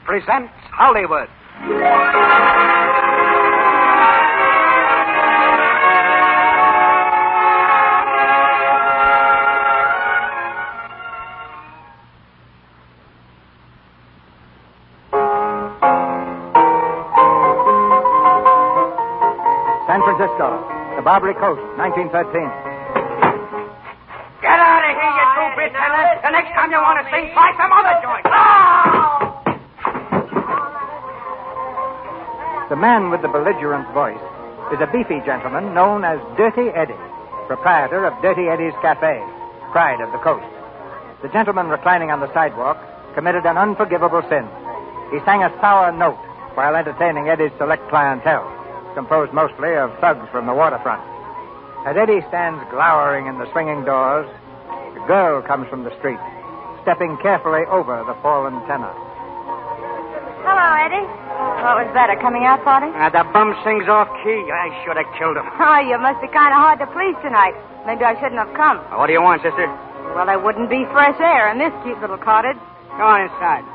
presents Hollywood. San Francisco, the Barbary Coast, 1913. Get out of here, you two-bit tenor. The next time you want to sing, try some other joint. The man with the belligerent voice is a beefy gentleman known as Dirty Eddie, proprietor of Dirty Eddie's Cafe, pride of the coast. The gentleman reclining on the sidewalk committed an unforgivable sin. He sang a sour note while entertaining Eddie's select clientele, composed mostly of thugs from the waterfront. As Eddie stands glowering in the swinging doors, a girl comes from the street, stepping carefully over the fallen tenor. Hello, Eddie. What was that, a coming-out party? The bum sings off-key. I should have killed him. Oh, you must be kind of hard to please tonight. Maybe I shouldn't have come. What do you want, sister? Well, there wouldn't be fresh air in this cute little cottage. Go on inside.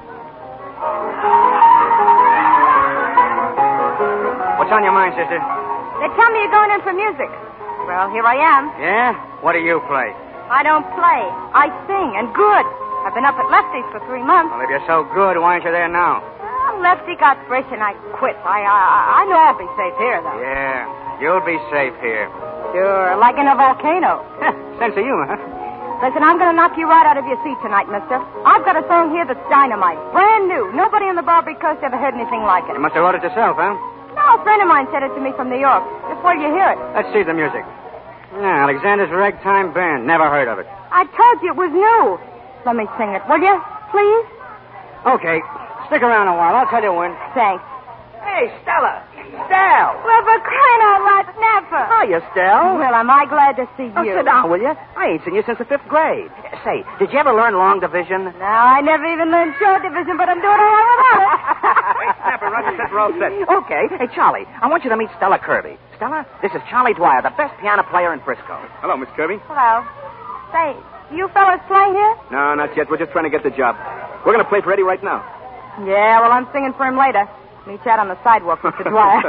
What's on your mind, sister? They tell me you're going in for music. Well, here I am. Yeah? What do you play? I don't play. I sing, and good. I've been up at Lefty's for 3 months. Well, if you're so good, why aren't you there now? Well, Lefty got fresh and I quit. I know I'll be safe here, though. Yeah, you'll be safe here. Sure, like in a volcano. Sense of humor, huh? Listen, I'm going to knock you right out of your seat tonight, mister. I've got a song here that's dynamite. Brand new. Nobody on the Barbary Coast ever heard anything like it. You must have wrote it yourself, huh? No, a friend of mine sent it to me from New York. Just wait till you hear it. Let's see the music. Yeah, Alexander's Ragtime Band. Never heard of it. I told you it was new. Let me sing it, will you? Please? Okay. Stick around a while. I'll tell you when. Thanks. Hey, Stella. Stell. Well, for crying out loud, never. Hiya, Stell. Well, am I glad to see you. Sit down, will you? I ain't seen you since the 5th grade. Say, did you ever learn long division? No, I never even learned short division, but I'm doing all right without it. Hey, Snapper, Roger says we're all set. Okay. Hey, Charlie, I want you to meet Stella Kirby. Stella, this is Charlie Dwyer, the best piano player in Frisco. Hello, Miss Kirby. Hello. Say, you fellas play here? No, not yet. We're just trying to get the job. We're going to play for Eddie right now. Yeah, well, I'm singing for him later. Meet you out on the sidewalk, Mr. Dwyer.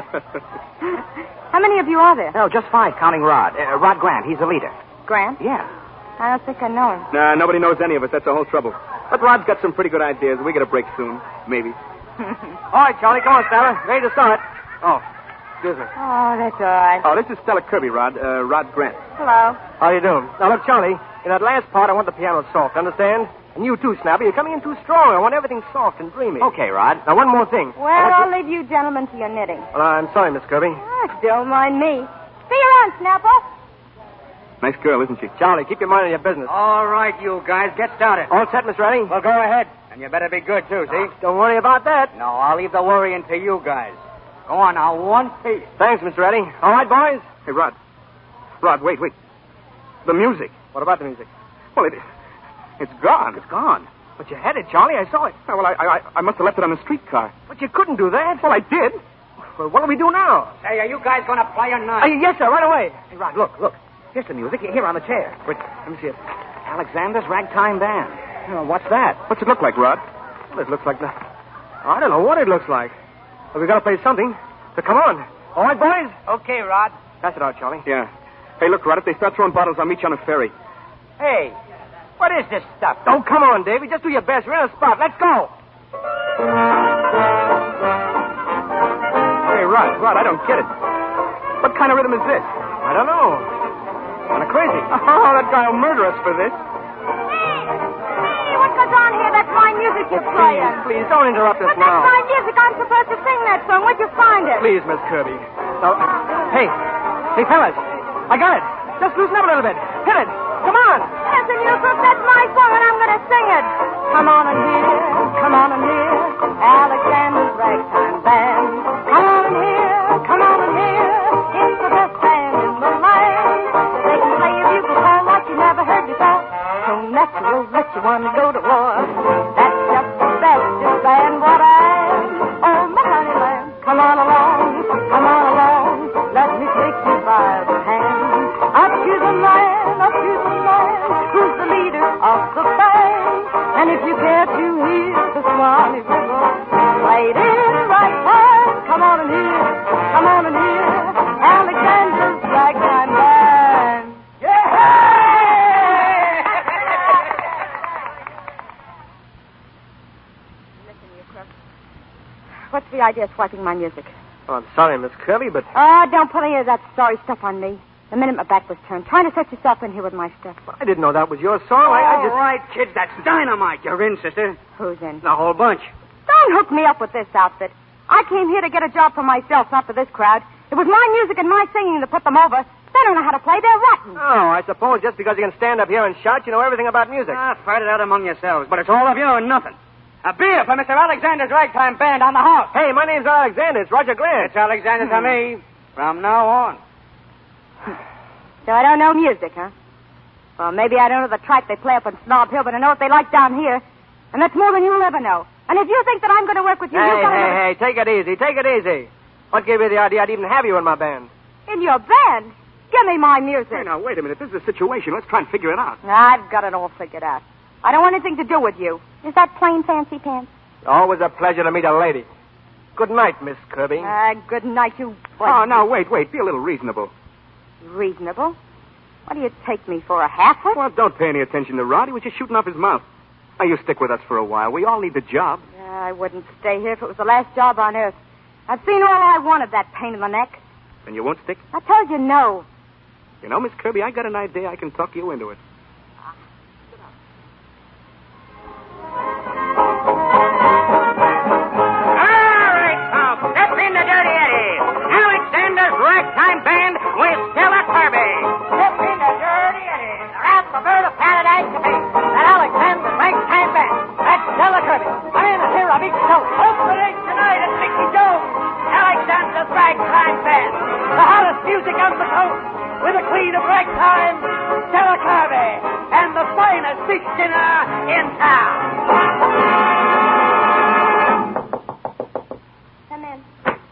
How many of you are there? No, just 5, counting Rod. Rod Grant, he's the leader. Grant? Yeah. I don't think I know him. Nah, nobody knows any of us. That's the whole trouble. But Rod's got some pretty good ideas. We get a break soon. Maybe. All right, Charlie. Come on, Stella. Ready to start. Oh, excuse me. Oh, that's all right. Oh, this is Stella Kirby, Rod. Rod Grant. Hello. How you doing? Now, look, Charlie. In that last part, I want the piano soft. Understand? And you too, Snappy. You're coming in too strong. I want everything soft and dreamy. Okay, Rod. Now, one more thing. Well, I'll leave you gentlemen to your knitting. Well, I'm sorry, Miss Kirby. Don't mind me. See you around, Snapper. Nice girl, isn't she? Charlie, keep your mind on your business. All right, you guys, get started. All set, Miss Redding? Well, go ahead. And you better be good, too, see? Don't worry about that. No, I'll leave the worrying to you guys. Go on, now, one piece. Thanks, Miss Redding. All right, boys? Hey, Rod. Rod, wait. The music. What about the music? Well, it's gone. It's gone. But you had it, Charlie. I saw it. Oh, well, I must have left it on the streetcar. But you couldn't do that. Well, I did. Well, what do we do now? Hey, are you guys going to play or not? Yes, sir, right away. Hey, Rod, look. Here's the music. Here on the chair. Wait, let me see it. Alexander's Ragtime Band. Oh, what's that? What's it look like, Rod? Well, it looks like the... I don't know what it looks like. But we got to play something. So come on. All right, boys? Okay, Rod. Pass it out, Charlie. Yeah. Hey, look, Rod, if they start throwing bottles, I'll meet you on a ferry. Hey, what is this stuff? Oh, come on, Davy. Just do your best. We're in a spot. Let's go. Hey, Rod, I don't get it. What kind of rhythm is this? I don't know. Kind of crazy. Oh, that guy will murder us for this. Hey, what goes on here? That's my music you're playing. Please, don't interrupt us But now. that's my music. I'm supposed to sing that song. Where'd you find it? Please, Miss Kirby. Now, hey, fellas. I got it. Just loosen up a little bit. Hit it. Come on. Listen, you crook, that's my song, and I'm going to sing it. Come on and hear, Alexander's Ragtime Band. Come on and hear, it's the best band in the land. They can play a bugle call like you never heard before. So natural, let you want to go to war. That's just the bestest band what I am. Oh, my honey lamb, come on along, let me take you by the hand. Up to the man, who's the leader of the band. And if you care to hear the Swanee Crook. What's the idea of swiping my music? Oh, I'm sorry, Miss Kirby, but... Oh, don't put any of that sorry stuff on me. The minute my back was turned, trying to set yourself in here with my stuff. I didn't know that was your song. I All just... right, kids, that's dynamite. You're in, sister. Who's in? The whole bunch. Don't hook me up with this outfit. I came here to get a job for myself, not for this crowd. It was my music and my singing that put them over. They don't know how to play. They're rotten. Oh, I suppose just because you can stand up here and shout, you know everything about music. Fight it out among yourselves, but it's all of you and nothing. A beer for Mr. Alexander's Ragtime Band on the house. Hey, my name's Alexander. It's Roger Grant. It's Alexander to me. From now on. So I don't know music, huh? Well, maybe I don't know the tripe they play up on Snob Hill, but I know what they like down here. And that's more than you'll ever know. And if you think that I'm going to work with you, you've got to... Hey, take it easy. Take it easy. What gave you the idea I'd even have you in my band? In your band? Give me my music. Hey, now, wait a minute. This is a situation. Let's try and figure it out. I've got it all figured out. I don't want anything to do with you. Is that plain fancy pants? Always a pleasure to meet a lady. Good night, Miss Kirby. Good night, you... Oh, now, wait. Be a little reasonable. Reasonable? What do you take me for, a half-wit? Well, don't pay any attention to Rod. He was just shooting off his mouth. Now, you stick with us for a while. We all need the job. I wouldn't stay here if it was the last job on earth. I've seen all I wanted, that pain in the neck. And you won't stick? I told you no. You know, Miss Kirby, I got an idea. I can talk you into it. All right, folks, step into Dirty Eddie. Alexander's Ragtime Band with Stella Kirby. Step into Dirty Eddie. They're out the bird of paradise to be. That Alexander's Ragtime Band. That's Stella Kirby. I'm in the hero of each show. Opening tonight at Mickey Jones. Alexander's Ragtime Band. The hottest music on the coast. With the queen of ragtime, Stella Kirby. And the finest fish dinner in town. Come in.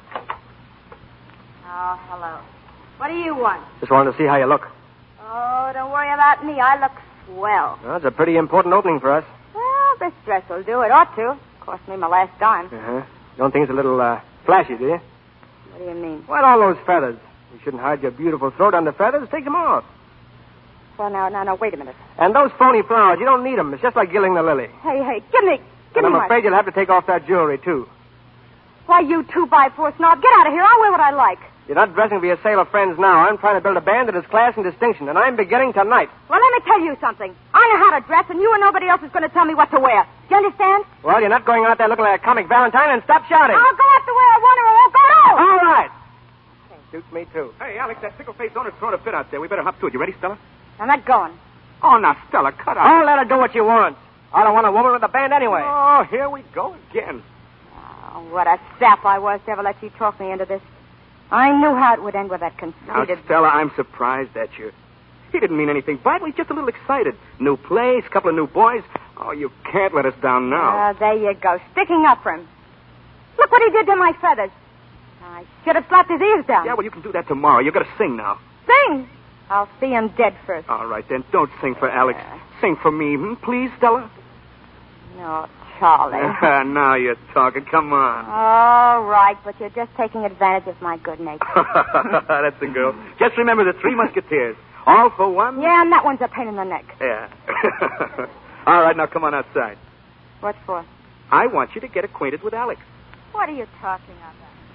Oh, hello. What do you want? Just wanted to see how you look. Oh, don't worry about me. I look swell. Well, it's a pretty important opening for us. Well, this dress will do. It ought to. Cost me my last dime. Uh-huh. Don't think it's a little flashy, do you? What do you mean? Well, all those feathers. You shouldn't hide your beautiful throat under feathers. Take them off. Well, now, wait a minute. And those phony flowers, you don't need them. It's just like gilding the lily. Hey, give me And I'm my... afraid you'll have to take off that jewelry, too. Why, you 2x4 snob, get out of here. I'll wear what I like. You're not dressing for your sale of friends now. I'm trying to build a band that has class and distinction, and I'm beginning tonight. Well, let me tell you something. I know how to dress, and you and nobody else is going to tell me what to wear. Do you understand? Well, you're not going out there looking like a comic Valentine, and stop shouting. I'll go out the way I want or I won't go at all. All right. Suits me, too. Hey, Alex, that sickle-faced owner's throwing a fit out there. We better hop to it. You ready, Stella? I'm not going. Oh, now, Stella, cut out. Oh, let her do what she wants. I don't want a woman with a band anyway. Oh, here we go again. Oh, what a sap I was to ever let you talk me into this. I knew how it would end with that Now, conceited... Stella, I'm surprised at you. He didn't mean anything by it. He's just a little excited. New place, couple of new boys. Oh, you can't let us down now. There you go, sticking up for him. Look what he did to my feathers. I should have slapped his ears down. Yeah, well, you can do that tomorrow. You've got to sing now. Sing! I'll see him dead first. All right, then. Don't sing for Alex. Sing for me, please, Stella. No, Charlie. Now you're talking. Come on. All right, but you're just taking advantage of my good nature. That's the girl. Just remember the Three Musketeers. All for one. Yeah, and that one's a pain in the neck. Yeah. All right, now come on outside. What for? I want you to get acquainted with Alex. What are you talking about?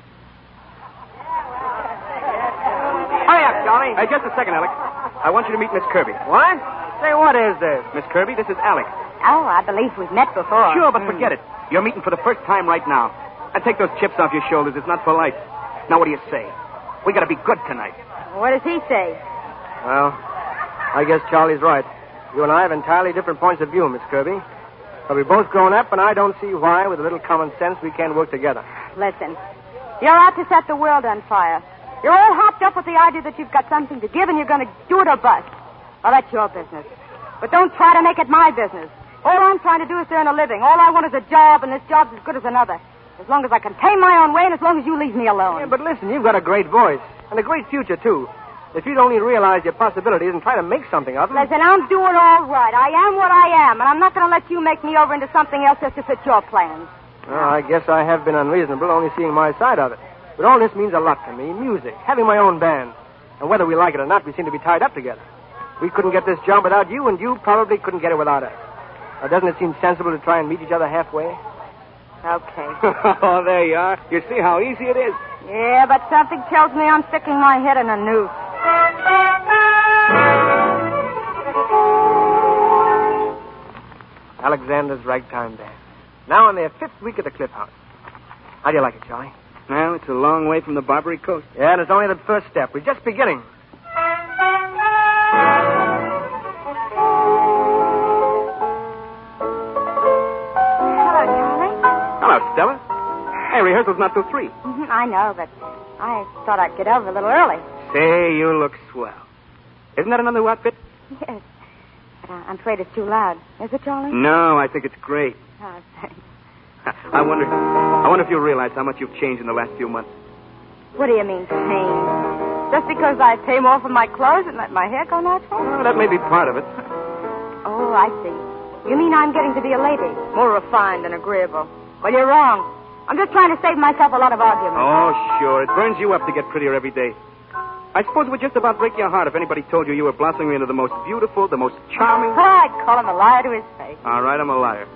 Hurry up, Johnny. Hey, just a second, Alex. I want you to meet Miss Kirby. What? Say, what is this? Miss Kirby, this is Alex. Oh, I believe we've met before. Sure, but forget it. You're meeting for the first time right now. And take those chips off your shoulders. It's not polite. Now, what do you say? We got to be good tonight. What does he say? Well, I guess Charlie's right. You and I have entirely different points of view, Miss Kirby. But we've both grown up, and I don't see why, with a little common sense, we can't work together. Listen, you're out to set the world on fire. You're all hopped up with the idea that you've got something to give and you're going to do it or bust. Well, that's your business. But don't try to make it my business. All I'm trying to do is to earn a living. All I want is a job, and this job's as good as another. As long as I can pay my own way and as long as you leave me alone. Yeah, but listen, you've got a great voice, and a great future, too. If you'd only realize your possibilities and try to make something of them... Listen, I'm doing all right. I am what I am, and I'm not going to let you make me over into something else just to fit your plans. Well, I guess I have been unreasonable, only seeing my side of it. But all this means a lot to me. Music, having my own band. And whether we like it or not, we seem to be tied up together. We couldn't get this job without you, and you probably couldn't get it without us. Now, doesn't it seem sensible to try and meet each other halfway? Okay. Oh, there you are. You see how easy it is? Yeah, but something tells me I'm sticking my head in a noose. Alexander's Ragtime Band. Now in their 5th week at the Cliff House. How do you like it, Charlie? Well, it's a long way from the Barbary Coast. Yeah, and it's only the first step. We're just beginning. Hello, Charlie. Hello, Stella. Hey, rehearsal's not till 3. I know, but I thought I'd get over a little early. Say, you look swell. Isn't that another outfit? Yes. But I'm afraid it's too loud. Is it, Charlie? No, I think it's great. Oh, thanks. I wonder if you realize how much you've changed in the last few months. What do you mean, change? Just because I pay more for my clothes and let my hair go natural? Well, that may be part of it. Oh, I see. You mean I'm getting to be a lady, more refined and agreeable. Well, you're wrong. I'm just trying to save myself a lot of arguments. Oh, sure. It burns you up to get prettier every day. I suppose it would just about break your heart if anybody told you were blossoming into the most beautiful, the most charming... I'd call him a liar to his face. All right, I'm a liar.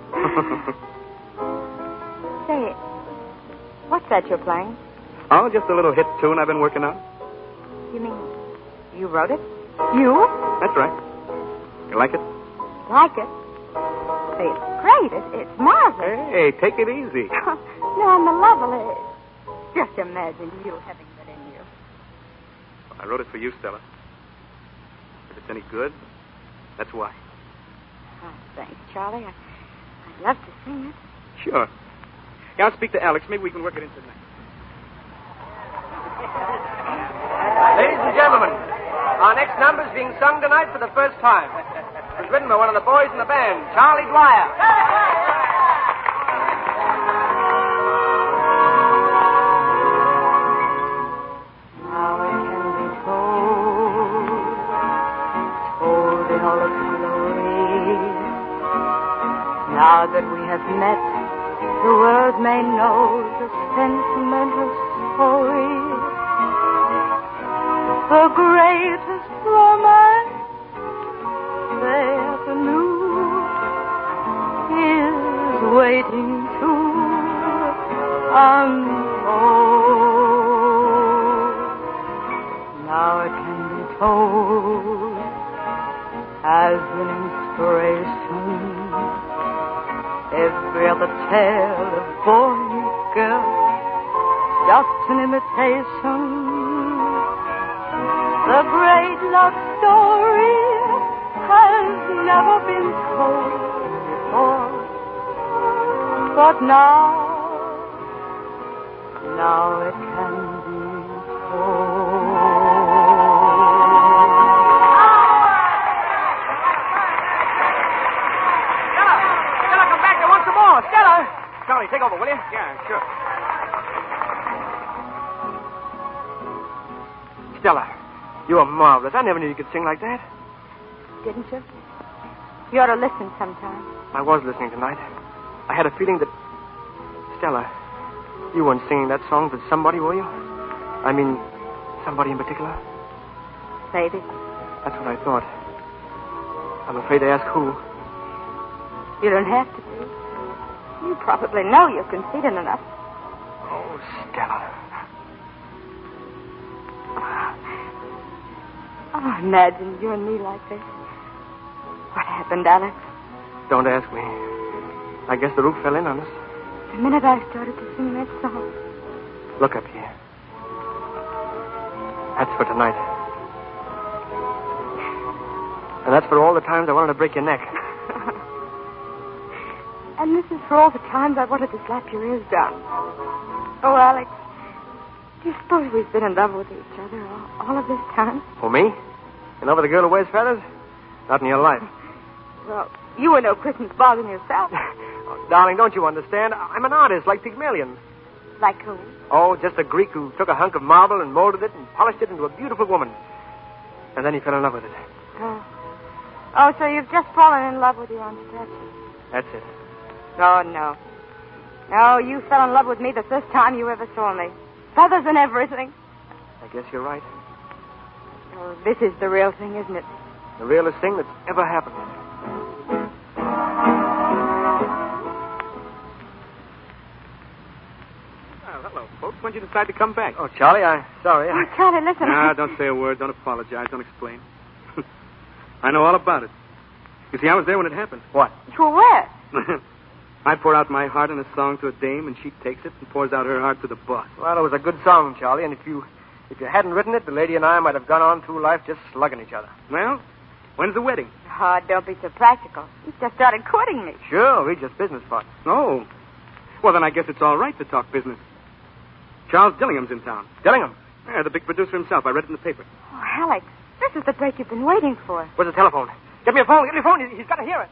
Say, what's that you're playing? Oh, just a little hit tune I've been working on. You mean you wrote it? You? That's right. You like it? Like it? Say, it's great. It's marvelous. Hey, take it easy. No, on the level, just imagine you having that in you. I wrote it for you, Stella. If it's any good, that's why. Oh, thanks, Charlie. I'd love to sing it. Sure. Yeah, I'll speak to Alex. Maybe we can work it in tonight. Ladies and gentlemen, our next number is being sung tonight for the first time. It was written by one of the boys in the band, Charlie Dwyer. Now it can be told in all its glory. Now that we have met, the world may know the sentimental story. The greatest romance they ever knew is waiting to unfold. Now it can be told as an inspiration. Every other tale of boy and girl, just an imitation. The great love story has never been told before. But now it can be told. Stella, come back. I want some more. Stella! Charlie, take over, will you? Yeah, sure. Stella, you are marvelous. I never knew you could sing like that. Didn't you? You ought to listen sometime. I was listening tonight. I had a feeling that... Stella, you weren't singing that song for somebody, were you? I mean, somebody in particular? Maybe. That's what I thought. I'm afraid to ask who. You don't have to be. You probably know you're conceited enough. Oh, Stella. Oh, imagine you and me like this. What happened, Alex? Don't ask me. I guess the roof fell in on us. The minute I started to sing that song. Look up here. That's for tonight. And that's for all the times I wanted to break your neck. And this is for all the times I wanted to slap your ears down. Oh, Alex, do you suppose we've been in love with each other all of this time? Oh, me? In love with a girl who wears feathers? Not in your life. Well, you were no Christmas bargain yourself. Oh, darling, don't you understand? I'm an artist like Pygmalion. Like who? Oh, just a Greek who took a hunk of marble and molded it and polished it into a beautiful woman. And then he fell in love with it. Oh, so you've just fallen in love with your own statue. That's it. Oh, no. No, you fell in love with me the first time you ever saw me. Feathers and everything. I guess you're right. Oh, this is the real thing, isn't it? The realest thing that's ever happened. Well, hello, folks. When did you decide to come back? Oh, Charlie, sorry. Oh, Charlie, listen. Nah, don't say a word. Don't apologize. Don't explain. I know all about it. You see, I was there when it happened. What? You were where? I pour out my heart in a song to a dame, and she takes it and pours out her heart to the boss. Well, it was a good song, Charlie, and if you hadn't written it, the lady and I might have gone on through life just slugging each other. Well, when's the wedding? Oh, don't be so practical. You just started courting me. Sure, we're just business partners. Oh. Well, then I guess it's all right to talk business. Charles Dillingham's in town. Dillingham. Yeah, the big producer himself. I read it in the paper. Oh, Alex, this is the break you've been waiting for. Where's the telephone? Get me a phone. Get me a phone. He's got to hear it.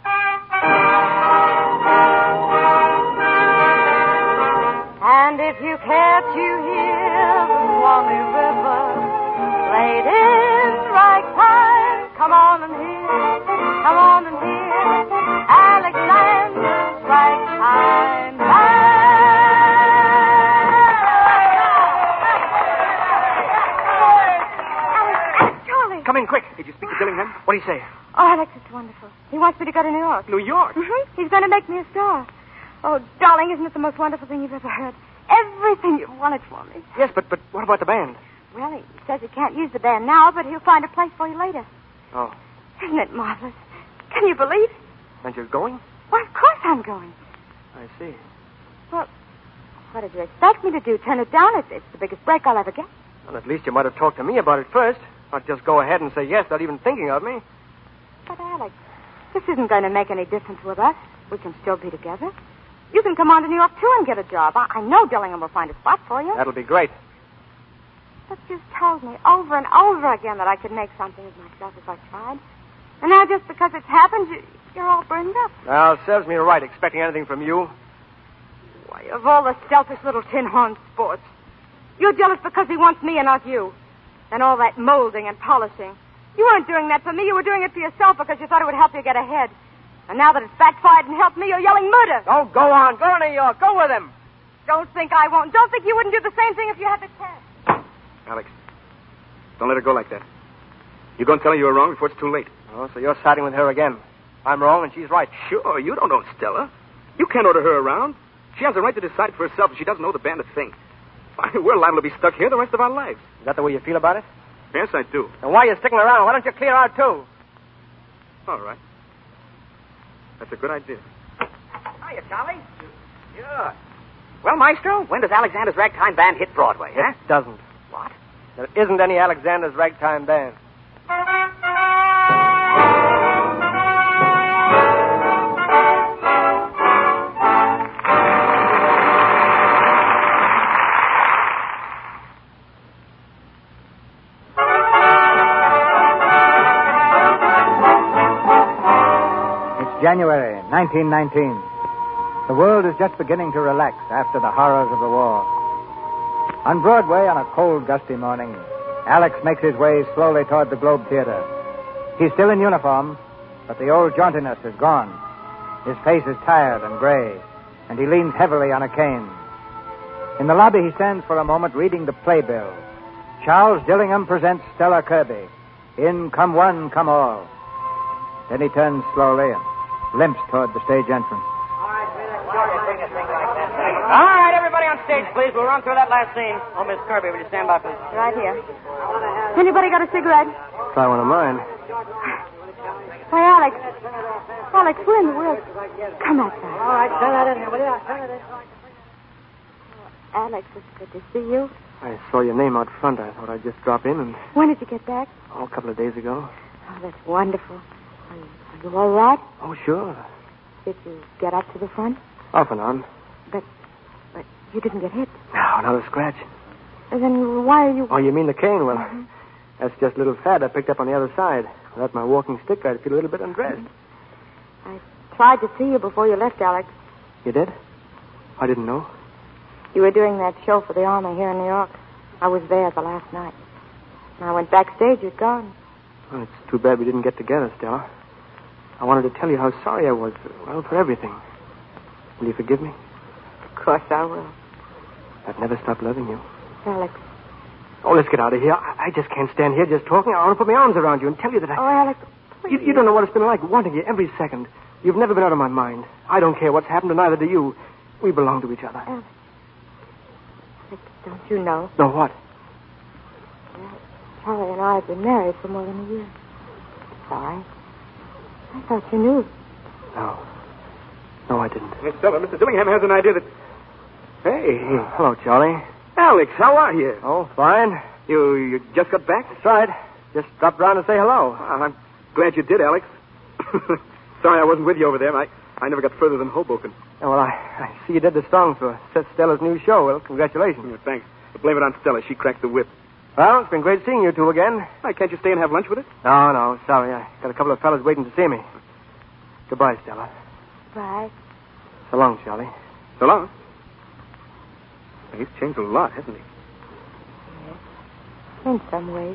And if you care to hear the Swanee River played in ragtime, come on and hear Alexander's Ragtime Alex, Charlie. Come in quick. Did you speak to Dillingham? What do you say? Oh, Alex, it's wonderful. He wants me to go to New York. New York? Mm-hmm. He's going to make me a star. Oh, darling, isn't it the most wonderful thing you've ever heard? Everything you've wanted for me. Yes, but what about the band? Well, he says he can't use the band now, but he'll find a place for you later. Oh. Isn't it marvelous? Can you believe it? And you're going? Well, of course I'm going. I see. Well, what did you expect me to do? Turn it down? It's the biggest break I'll ever get. Well, at least you might have talked to me about it first. Not just go ahead and say yes, not even thinking of me. But, Alex, this isn't going to make any difference with us. We can still be together. You can come on to New York, too, and get a job. I know Dillingham will find a spot for you. That'll be great. But you've told me over and over again that I could make something of myself if I tried. And now just because it's happened, you're all burned up. Well, serves me right expecting anything from you. Why, of all the selfish little tin-horn sports, you're jealous because he wants me and not you. And all that molding and polishing. You weren't doing that for me. You were doing it for yourself because you thought it would help you get ahead. And now that it's backfired and helped me, you're yelling murder. Oh, go on. Go to New York. Go with him. Don't think I won't. Don't think you wouldn't do the same thing if you had the chance. Alex, don't let her go like that. You go and tell her you were wrong before it's too late. Oh, so you're siding with her again. I'm wrong and she's right. Sure, you don't know Stella. You can't order her around. She has a right to decide for herself, and she doesn't know the band a thing. We're liable to be stuck here the rest of our lives. Is that the way you feel about it? Yes, I do. And why are you sticking around? Why don't you clear out, too? All right. That's a good idea. Hiya, Charlie. Sure. Well, Maestro, when does Alexander's Ragtime Band hit Broadway, huh? It doesn't. What? There isn't any Alexander's Ragtime Band. January 1919. The world is just beginning to relax after the horrors of the war. On Broadway, on a cold, gusty morning, Alex makes his way slowly toward the Globe Theater. He's still in uniform, but the old jauntiness is gone. His face is tired and gray, and he leans heavily on a cane. In the lobby, he stands for a moment reading the playbill. Charles Dillingham presents Stella Kirby in Come One, Come All. Then he turns slowly and limps toward the stage entrance. All right, everybody on stage, please. We'll run through that last scene. Oh, Miss Kirby, will you stand by, please? Right here. Anybody got a cigarette? Try one of mine. Why, Alex. Alex, where in the world? Come outside. All right, turn that in here, will you? Turn it in. Alex, it's good to see you. I saw your name out front. I thought I'd just drop in and... When did you get back? Oh, a couple of days ago. Oh, that's wonderful. Are you all right? Oh, sure. Did you get up to the front? Off and on. But you didn't get hit. No, not a scratch. Then why are you... Oh, you mean the cane? Well, that's just a little fat I picked up on the other side. Without my walking stick, I'd feel a little bit undressed. I tried to see you before you left, Alex. You did? I didn't know. You were doing that show for the Army here in New York. I was there the last night. When I went backstage, you'd gone. Well, it's too bad we didn't get together, Stella. I wanted to tell you how sorry I was, well, for everything. Will you forgive me? Of course I will. I'd never stop loving you. Alex. Oh, let's get out of here. I just can't stand here just talking. I want to put my arms around you and tell you that I... Oh, Alex, please. You don't know what it's been like, wanting you every second. You've never been out of my mind. I don't care what's happened, and neither do you. We belong to each other. Alex. But don't you know? No, what? Well, Charlie and I have been married for more than a year. Sorry. I thought you knew. No. No, I didn't. Miss Stella, Mr. Dillingham has an idea that... Hey. Hello, Charlie. Alex, how are you? Oh, fine. You just got back? That's right. Just dropped round to say hello. Well, I'm glad you did, Alex. Sorry I wasn't with you over there. I never got further than Hoboken. Oh, well, I see you did the songs for Stella's new show. Well, congratulations. Yeah, thanks. But blame it on Stella. She cracked the whip. Well, it's been great seeing you two again. Why, can't you stay and have lunch with us? No, sorry. I got a couple of fellas waiting to see me. Goodbye, Stella. Bye. So long, Charlie. So long. He's changed a lot, hasn't he? Yes. In some ways.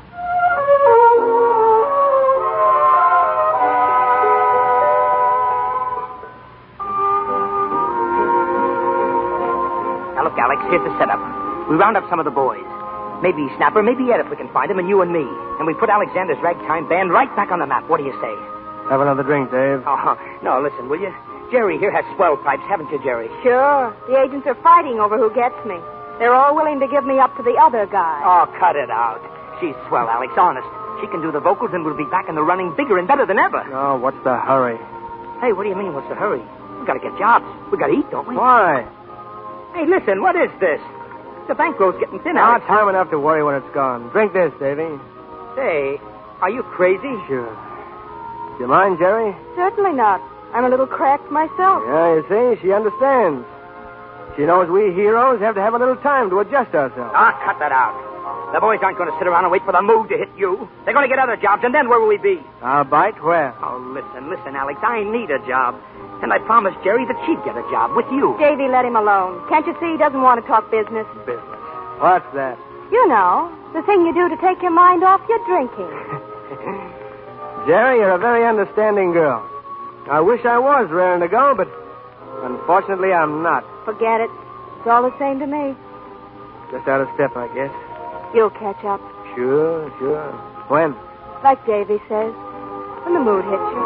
Now, look, Alex, here's the setup. We round up some of the boys. Maybe Snapper, maybe Ed, if we can find him, and you and me. And we put Alexander's ragtime band right back on the map. What do you say? Have another drink, Dave. Oh, no, listen, will you? Jerry here has swell pipes, haven't you, Jerry? Sure. The agents are fighting over who gets me. They're all willing to give me up to the other guy. Oh, cut it out. She's swell, Alex, honest. She can do the vocals and we'll be back in the running bigger and better than ever. Oh, what's the hurry? Hey, what do you mean, what's the hurry? We gotta get jobs. We gotta eat, don't we? Why? Hey, listen, what is this? The bankroll's getting thin, Now, Alex. time enough to worry when it's gone. Drink this, Davy. Say, are you crazy? Sure. Do you mind, Jerry? Certainly not. I'm a little cracked myself. Yeah, you see, she understands. She knows we heroes have to have a little time to adjust ourselves. Ah, cut that out. The boys aren't going to sit around and wait for the mood to hit you. They're going to get other jobs, and then where will we be? I'll bite where? Oh, listen, Alex. I need a job. And I promised Jerry that she'd get a job with you. Davy, let him alone. Can't you see he doesn't want to talk business? Business. What's that? You know, the thing you do to take your mind off your drinking. Jerry, you're a very understanding girl. I wish I was raring to go, but unfortunately I'm not. Forget it. It's all the same to me. Just out of step, I guess. You'll catch up. Sure. When? Like Davy says, when the mood hits you.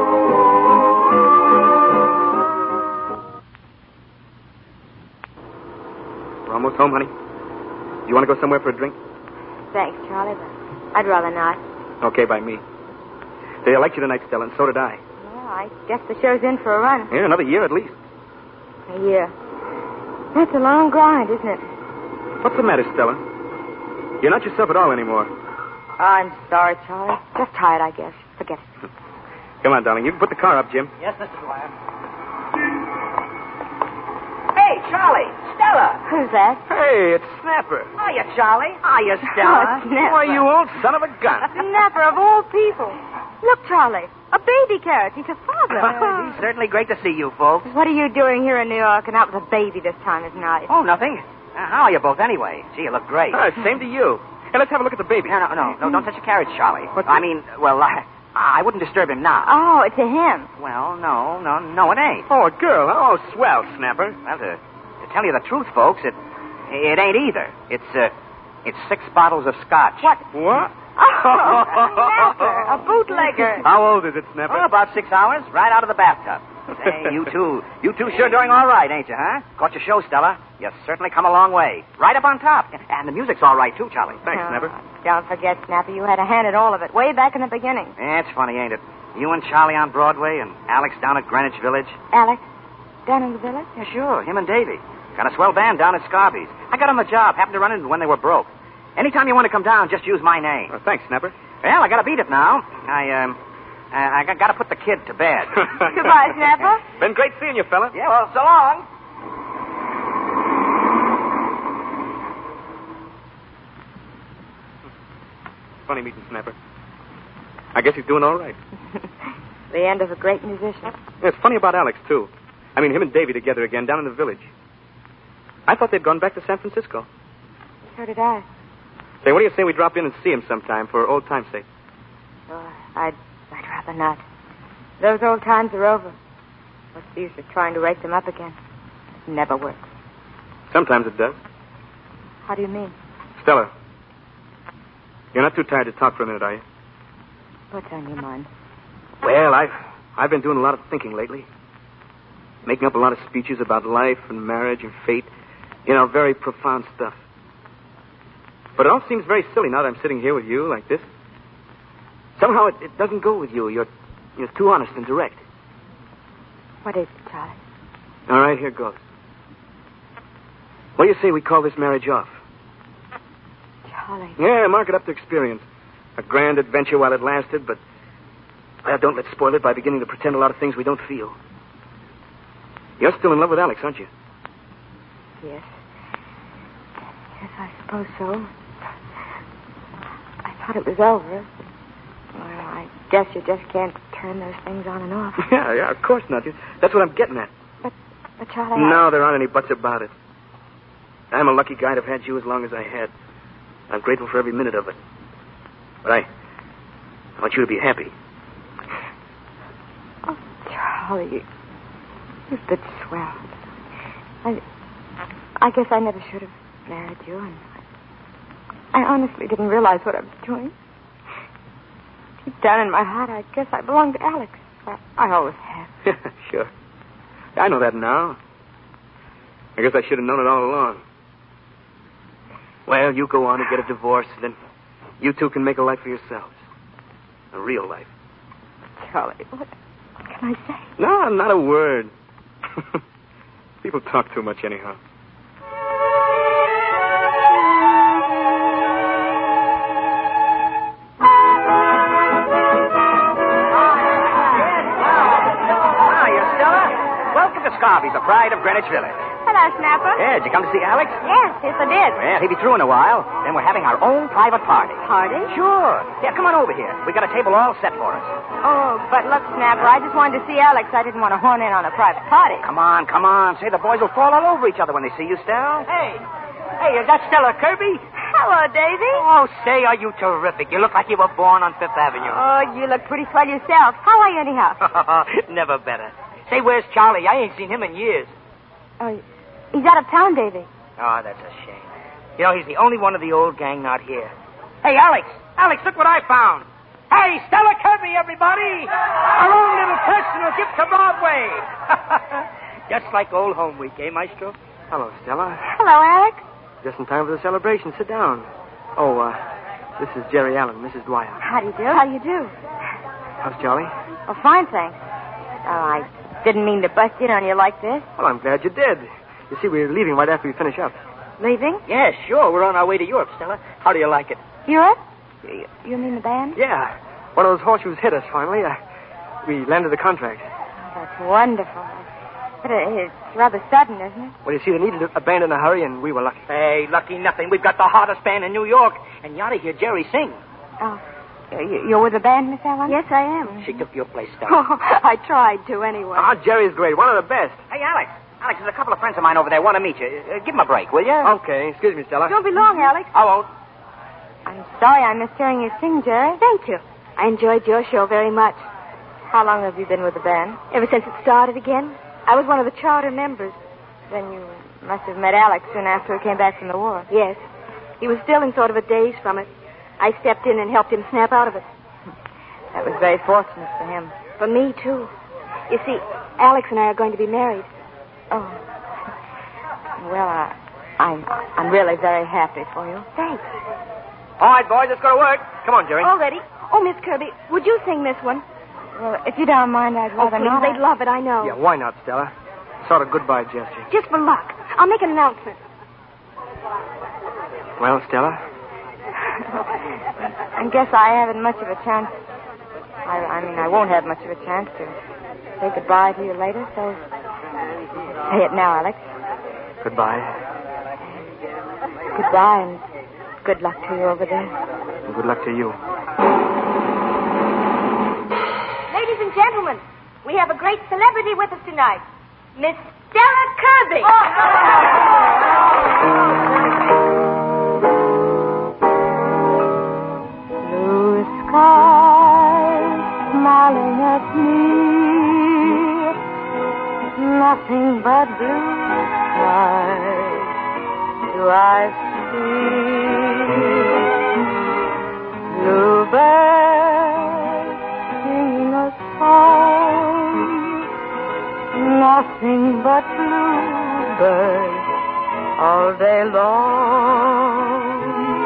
We're almost home, honey. Do you want to go somewhere for a drink? Thanks, Charlie, but I'd rather not. Okay, by me. They elect you tonight, Stella, and so did I. Well, I guess the show's in for a run. Yeah, another year at least. A year. That's a long grind, isn't it? What's the matter, Stella? You're not yourself at all anymore. I'm sorry, Charlie. Just tired, I guess. Forget it. Come on, darling. You can put the car up, Jim. Yes, Mr. Dwyer. Hey, Charlie. Stella. Who's that? Hey, it's Snapper. Hiya, Charlie. Hiya, Stella. Oh, Snapper. Why, you old son of a gun. Snapper of all people. Look, Charlie. A baby carrot. He's a father. It's certainly great to see you, folks. What are you doing here in New York and out with a baby this time of night? Oh, nothing. How are you both anyway? Gee, you look great. Same to you. Hey, let's have a look at the baby. No, don't touch the carriage, Charlie. I wouldn't disturb him now. Oh, it's a him. Well, no, it ain't. Oh, a girl. Oh, swell, Snapper. Well, to tell you the truth, folks, it ain't either. It's 6 bottles of scotch. What? What? Oh, Snapper, a bootlegger. How old is it, Snapper? Oh, about 6 hours, right out of the bathtub. Hey, you two sure doing all right, ain't you, huh? Caught your show, Stella. You certainly come a long way. Right up on top. And the music's all right, too, Charlie. Thanks, Snapper. Don't forget, Snapper, you had a hand in all of it, way back in the beginning. Yeah, it's funny, ain't it? You and Charlie on Broadway and Alex down at Greenwich Village. Alex, down in the village? Yeah, sure, him and Davy. Got a swell band down at Scarby's. I got him a job. Happened to run into when they were broke. Anytime you want to come down, just use my name. Thanks, Snapper. Well, I got to beat it now. I got to put the kid to bed. Goodbye, Snapper. Been great seeing you, fella. Yeah, well, so long. Funny meeting Snapper. I guess he's doing all right. The end of a great musician. Yeah, it's funny about Alex, too. I mean, him and Davy together again down in the village. I thought they'd gone back to San Francisco. So did I. Say, what do you say we drop in and see him sometime for old time's sake? Oh, I'd rather not. Those old times are over. What's the use of trying to rake them up again? It never works. Sometimes it does. How do you mean? Stella, you're not too tired to talk for a minute, are you? What's on your mind? Well, I've been doing a lot of thinking lately. Making up a lot of speeches about life and marriage and fate. Very profound stuff. But it all seems very silly now that I'm sitting here with you like this. Somehow it doesn't go with you. You're too honest and direct. What is it, Charlie? All right, here goes. What do you say we call this marriage off? Charlie. Yeah, mark it up to experience. A grand adventure while it lasted, but don't let's spoil it by beginning to pretend a lot of things we don't feel. You're still in love with Alex, aren't you? Yes. Yes, I suppose so. I thought it was over. Well, I guess you just can't turn those things on and off. Yeah, of course not. That's what I'm getting at. But Charlie... No, there aren't any buts about it. I'm a lucky guy to have had you as long as I had. I'm grateful for every minute of it. But I want you to be happy. Oh, Charlie, you've been swell. I guess I never should have married you, and I honestly didn't realize what I was doing. Deep down in my heart, I guess I belong to Alex. I always have. Yeah, sure. I know that now. I guess I should have known it all along. Well, you go on and get a divorce, and then you two can make a life for yourselves. A real life. Charlie, what can I say? No, not a word. People talk too much anyhow. Scarby, the pride of Greenwich Village. Hello, Snapper. Yeah, did you come to see Alex? Yes, I did. Well, he'll be through in a while. Then we're having our own private party. Party? Sure. Yeah, come on over here. We got a table all set for us. Oh, but look, Snapper, I just wanted to see Alex. I didn't want to horn in on a private party. Come on. Say, the boys will fall all over each other when they see you, Stell. Hey, is that Stella Kirby? Hello, Davy. Oh, say, are you terrific. You look like you were born on Fifth Avenue. Oh, you look pretty swell yourself. How are you, anyhow? Never better. Say, where's Charlie? I ain't seen him in years. Oh, he's out of town, Davy. Oh, that's a shame. He's the only one of the old gang not here. Hey, Alex, look what I found. Hey, Stella Kirby, everybody. Our own little personal gift to Broadway. Just like old home week, eh, Maestro? Hello, Stella. Hello, Alex. Just in time for the celebration. Sit down. Oh, this is Jerry Allen, Mrs. Dwyer. How do you do? How's Charlie? Oh, fine, thanks. Oh, I didn't mean to bust in on you like this. Well, I'm glad you did. You see, we're leaving right after we finish up. Leaving? Yeah, sure. We're on our way to Europe, Stella. How do you like it? Europe? You mean the band? Yeah. One of those horseshoes hit us finally. We landed the contract. Oh, that's wonderful. But it's rather sudden, isn't it? Well, you see, they needed a band in a hurry, and we were lucky. Hey, lucky nothing. We've got the hottest band in New York. And you ought to hear Jerry sing. Oh. You're with the band, Miss Ellen? Yes, I am. She took your place, Stella. Oh, I tried to anyway. Oh, Jerry's great. One of the best. Hey, Alex, there's a couple of friends of mine over there want to meet you. Give them a break, will you? Okay. Excuse me, Stella. Don't be long, Alex. I won't. I'm sorry I missed hearing you sing, Jerry. Thank you. I enjoyed your show very much. How long have you been with the band? Ever since it started again. I was one of the charter members. Then you must have met Alex soon after he came back from the war. Yes. He was still in sort of a daze from it. I stepped in and helped him snap out of it. That was very fortunate for him. For me, too. You see, Alex and I are going to be married. Oh. Well, I'm really very happy for you. Thanks. All right, boys, let's go to work. Come on, Jerry. All ready. Oh, Miss Kirby, would you sing this one? Well, if you don't mind, I'd rather not. They'd love it, I know. Yeah, why not, Stella? Sort of goodbye gesture. Just for luck. I'll make an announcement. Well, Stella? I guess I haven't much of a chance. I won't have much of a chance to say goodbye to you later, so say it now, Alex. Goodbye. Goodbye, and good luck to you over there. And good luck to you. Ladies and gentlemen, we have a great celebrity with us tonight. Miss Stella Kirby. Blue sky smiling at me, nothing but blue skies do I see. Bluebirds singing a song, nothing but bluebirds all day long.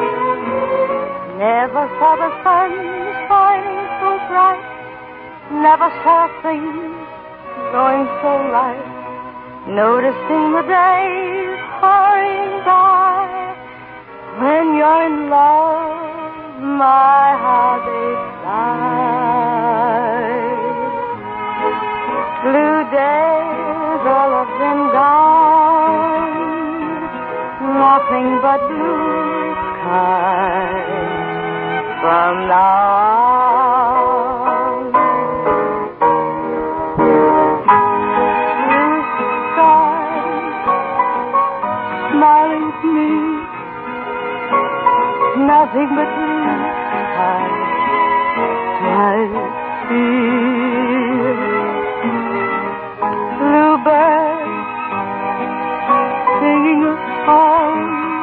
Never saw the sun shining so bright, never saw things going so light, noticing the days hurrying by. When you're in love, my, how they fly. Blue days, all of them gone, nothing but blue skies from now on. Blue skies smiling at me, nothing but blue skies I see. Bluebirds singing a song,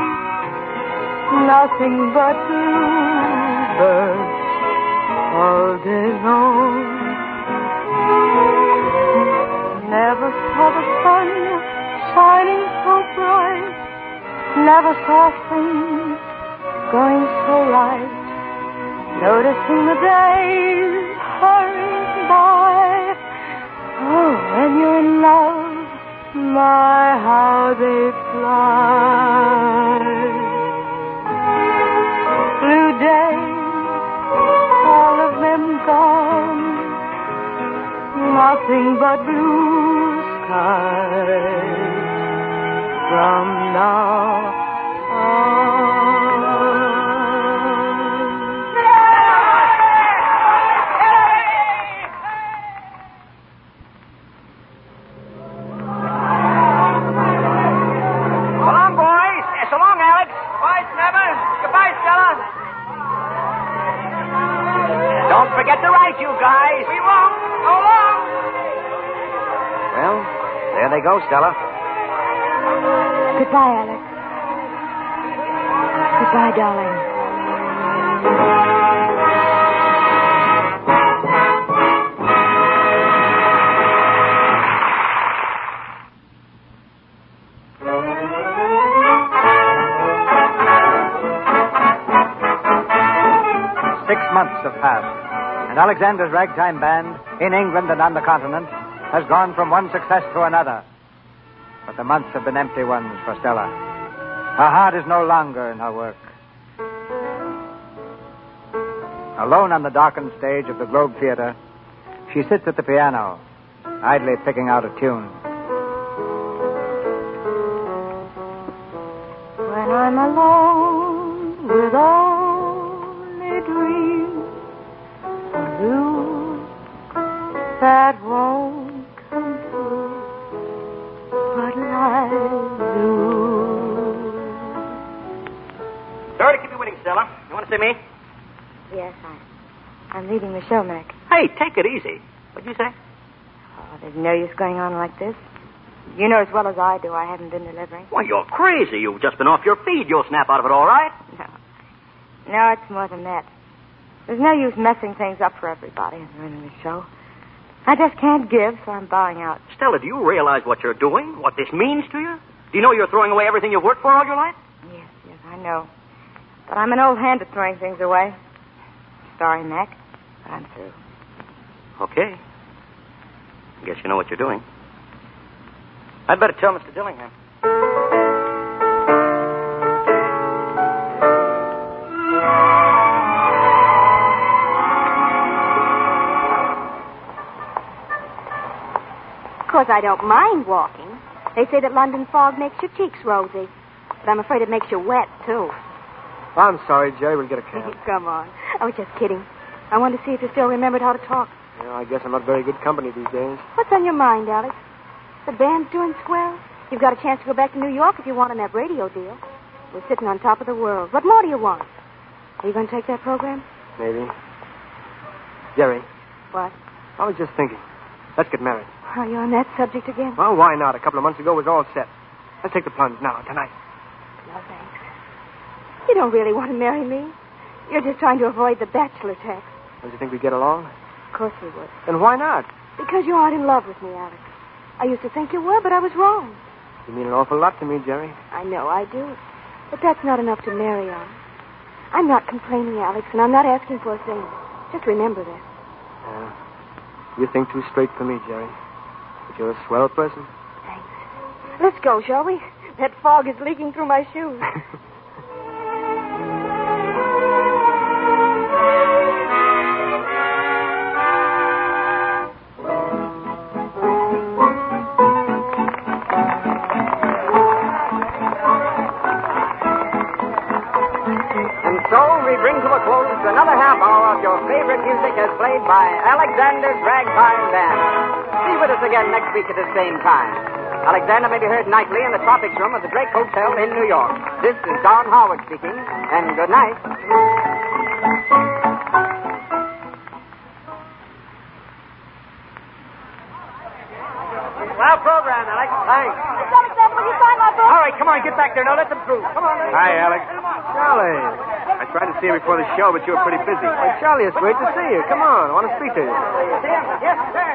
nothing but bluebirds all day long. Never saw the sun shining so bright, never saw things going so right, noticing the days hurrying by. Oh, when you're in love, my, how they fly. Blue days, all of them gone, nothing but blue skies from now on. Don't forget to write, you guys. We won't. So long. Well, there they go, Stella. Goodbye, Alex. Goodbye, darling. 6 months have passed, and Alexander's ragtime band, in England and on the continent, has gone from one success to another. But the months have been empty ones for Stella. Her heart is no longer in her work. Alone on the darkened stage of the Globe Theater, she sits at the piano, idly picking out a tune. When I'm alone with only dreams of you that won't come true, but I do. Sorry to keep you waiting, Stella. You want to see me? Yes, I'm leaving the show, Mac. Hey, take it easy. What'd you say? Oh, there's no use going on like this. You know as well as I do I haven't been delivering. Why, you're crazy. You've just been off your feed. You'll snap out of it all right. No, it's more than that. There's no use messing things up for everybody and running the show. I just can't give, so I'm bowing out. Stella, do you realize what you're doing? What this means to you? Do you know you're throwing away everything you've worked for all your life? Yes, I know. But I'm an old hand at throwing things away. Sorry, Mac, but I'm through. Okay. I guess you know what you're doing. I'd better tell Mr. Dillingham. Of course, I don't mind walking. They say that London fog makes your cheeks rosy. But I'm afraid it makes you wet, too. I'm sorry, Jerry. We'll get a cab. Come on. I was just kidding. I wanted to see if you still remembered how to talk. Well, I guess I'm not very good company these days. What's on your mind, Alex? The band's doing swell. You've got a chance to go back to New York if you want on that radio deal. We're sitting on top of the world. What more do you want? Are you going to take that program? Maybe. Jerry. What? I was just thinking. Let's get married. Are you on that subject again? Well, why not? A couple of months ago it was all set. Let's take the plunge now, tonight. No, thanks. You don't really want to marry me. You're just trying to avoid the bachelor tax. Don't you think we'd get along? Of course we would. Then why not? Because you aren't in love with me, Alex. I used to think you were, but I was wrong. You mean an awful lot to me, Jerry. I know I do. But that's not enough to marry on. I'm not complaining, Alex, and I'm not asking for a thing. Just remember that. You think too straight for me, Jerry. But you're a swell person. Thanks. Let's go, shall we? That fog is leaking through my shoes. Bring to a close another half hour of your favorite music as played by Alexander's Ragtime Band. Be with us again next week at the same time. Alexander may be heard nightly in the Tropics Room of the Drake Hotel in New York. This is Don Howard speaking, and good night. Well programmed, Alex. Thanks. Will you sign my book? All right, come on, get back there. Now let them through. Come on. Hi, Alex. Charlie. I tried to see you before the show, but you were pretty busy. Hey, Charlie, it's great to see you. Come on. I want to speak to you. Yes, sir.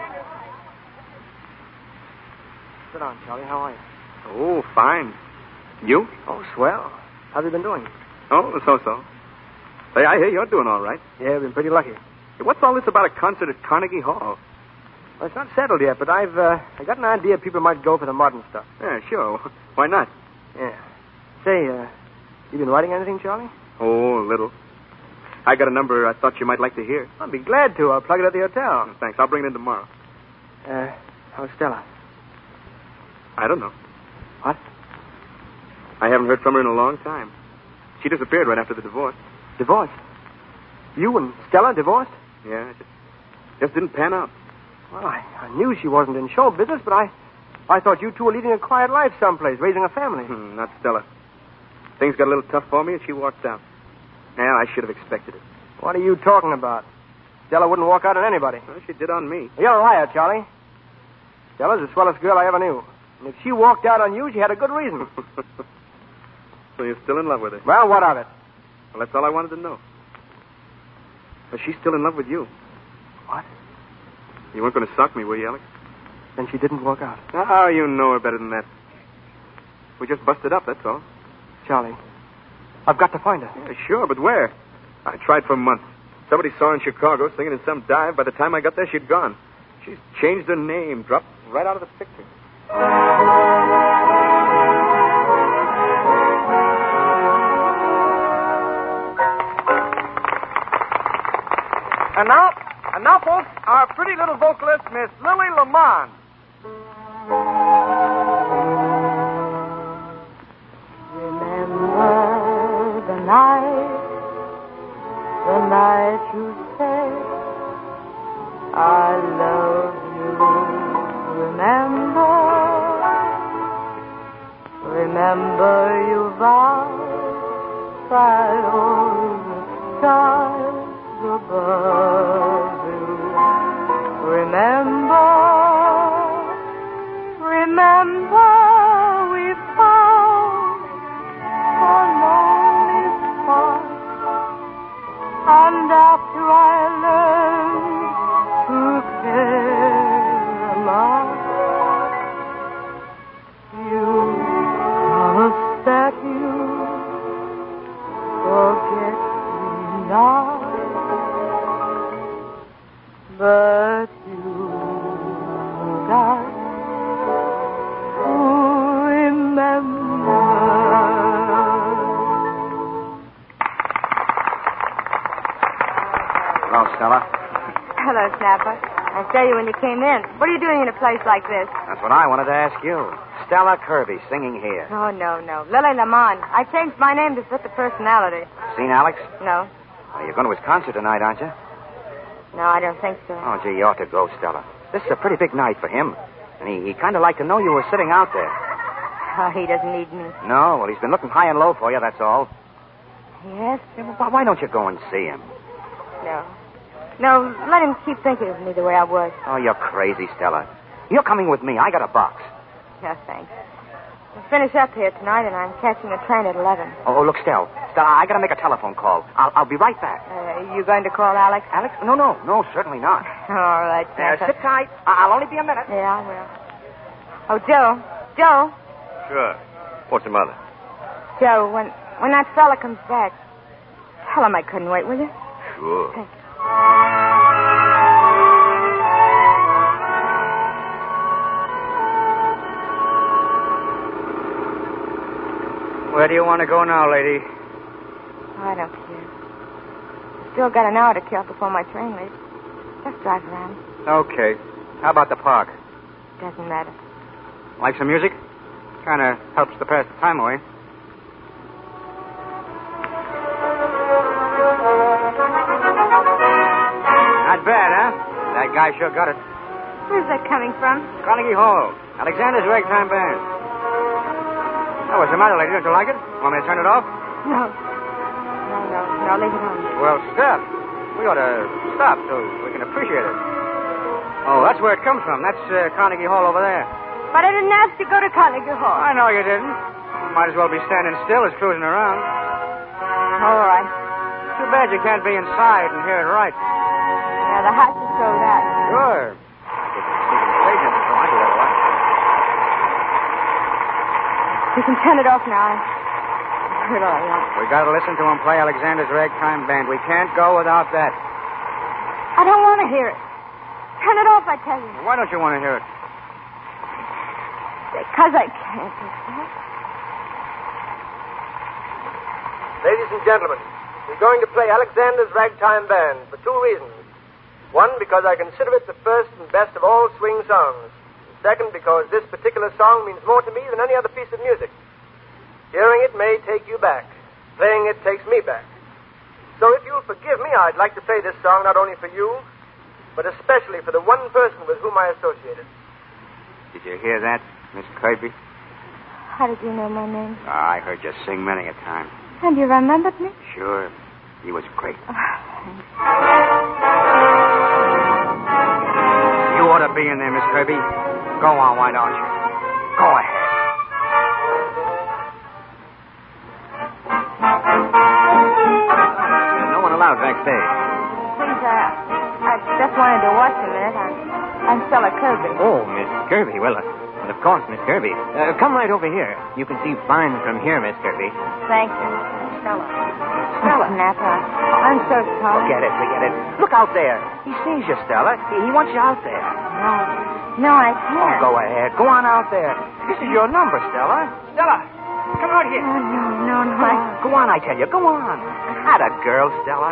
Sit down, Charlie. How are you? Oh, fine. You? Oh, swell. How've you been doing? Oh, so-so. Say, I hear you're doing all right. Yeah, I've been pretty lucky. Hey, what's all this about a concert at Carnegie Hall? Well, it's not settled yet, but I got an idea people might go for the modern stuff. Yeah, sure. Why not? Yeah. Say, you been writing anything, Charlie? Oh, a little. I got a number I thought you might like to hear. I'll be glad to. I'll plug it at the hotel. Thanks. I'll bring it in tomorrow. How's Stella? I don't know. What? I haven't heard from her in a long time. She disappeared right after the divorce. Divorced? You and Stella divorced? Yeah, it just didn't pan out. Well, I knew she wasn't in show business, but I thought you two were leading a quiet life someplace, raising a family. Not Stella. Things got a little tough for me, and she walked out. Yeah, I should have expected it. What are you talking about? Stella wouldn't walk out on anybody. Well, she did on me. You're a liar, Charlie. Stella's the swellest girl I ever knew. And if she walked out on you, she had a good reason. So you're still in love with her? Well, what of it? Well, that's all I wanted to know. But she's still in love with you. What? You weren't going to sock me, were you, Alex? Then she didn't walk out. Oh, you know her better than that. We just busted up, that's all. Charlie, I've got to find her. Yeah, sure, but where? I tried for months. Somebody saw her in Chicago singing in some dive. By the time I got there, she'd gone. She's changed her name, dropped right out of the picture. And now, folks, our pretty little vocalist, Miss Lily Lamont. Remember the night you said, I love you. Remember you vowed follow the stars above you. Remember we found a lonely spot, and after I learned to care a lot, you promised that you forget me not, but you forgot to remember. Hello, Stella. Hello, Snapper. I saw you when you came in. What are you doing in a place like this? That's what I wanted to ask you. Stella Kirby singing here. Oh, no. Lily Lamont. I changed my name to fit the personality. Seen Alex? No. Well, you're going to his concert tonight, aren't you? No, I don't think so. Oh, gee, you ought to go, Stella. This is a pretty big night for him. And he kind of liked to know you were sitting out there. Oh, he doesn't need me. No, well, he's been looking high and low for you, that's all. Yes? Yeah, well, why don't you go and see him? No, let him keep thinking of me the way I was. Oh, you're crazy, Stella. You're coming with me. I got a box. No, thanks. We'll finish up here tonight, and I'm catching a train at 11. Oh, look, Stella, I got to make a telephone call. I'll be right back. You going to call Alex? Alex? No, certainly not. All right, Santa. Sit tight. I'll only be a minute. Yeah, I will. Oh, Joe. Sure. What's the matter? Joe, when that fella comes back, tell him I couldn't wait, will you? Sure. Thank you. Where do you want to go now, lady? Oh, I don't care. Still got an hour to kill before my train leaves. Just drive around. Okay. How about the park? Doesn't matter. Like some music? Kind of helps to pass the time away. Not bad, huh? That guy sure got it. Where's that coming from? Carnegie Hall. Alexander's Ragtime Band. Oh, what's the matter, lady? Don't you like it? Want me to turn it off? No. No, leave it on. Well, stop. We ought to stop so we can appreciate it. Oh, that's where it comes from. That's Carnegie Hall over there. But I didn't ask to go to Carnegie Hall. I know you didn't. Might as well be standing still as cruising around. All right. Too bad you can't be inside and hear it right. Yeah, the house is sold out. Sure. Stage entrance, so I do that a lot. You can turn it off now. I've heard all I want. We gotta listen to him play Alexander's Ragtime Band. We can't go without that. I don't want to hear it. Turn it off, I tell you. Why don't you want to hear it? Because I can't. Ladies and gentlemen, we're going to play Alexander's Ragtime Band for two reasons. One, because I consider it the first and best of all swing songs. And second, because this particular song means more to me than any other piece of music. Hearing it may take you back. Playing it takes me back. So if you'll forgive me, I'd like to play this song not only for you, but especially for the one person with whom I associate it. Did you hear that, Miss Kirby? How did you know my name? Oh, I heard you sing many a time. And you remembered me? Sure. He was great. You ought to be in there, Miss Kirby. Go on, why don't you? Go ahead. No one allowed backstage. Please, I just wanted to watch a minute. I'm Stella Kirby. Oh, Miss Kirby. Well, of course, Miss Kirby. Come right over here. You can see fine from here, Miss Kirby. Thank you. Stella. Napa, I'm so sorry. Forget it. Look out there. He sees you, Stella. He wants you out there. No, I Oh, can't. go ahead. Go on out there. This is your number, Stella. Stella, come out here. Oh, no, Go on, I tell you. Go on. Had a girl, Stella.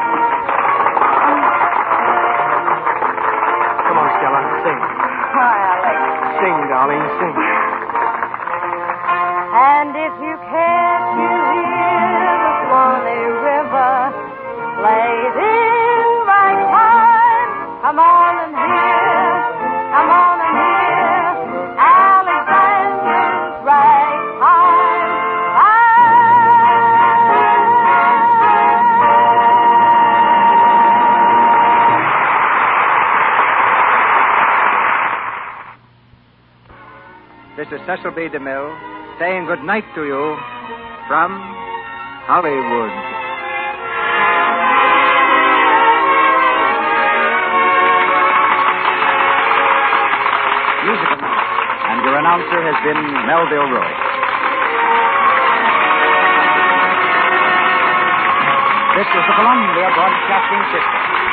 Come on, Stella. Sing. Hi, Alex. Sing, darling. Sing. And if you care to hear the Swanee River played in ragtime, come on and hear, Alexander's Ragtime Band. This is Cecil B. DeMille saying good night to you from Hollywood. Musical note. And your announcer has been Melville Roy. This is the Columbia Broadcasting System.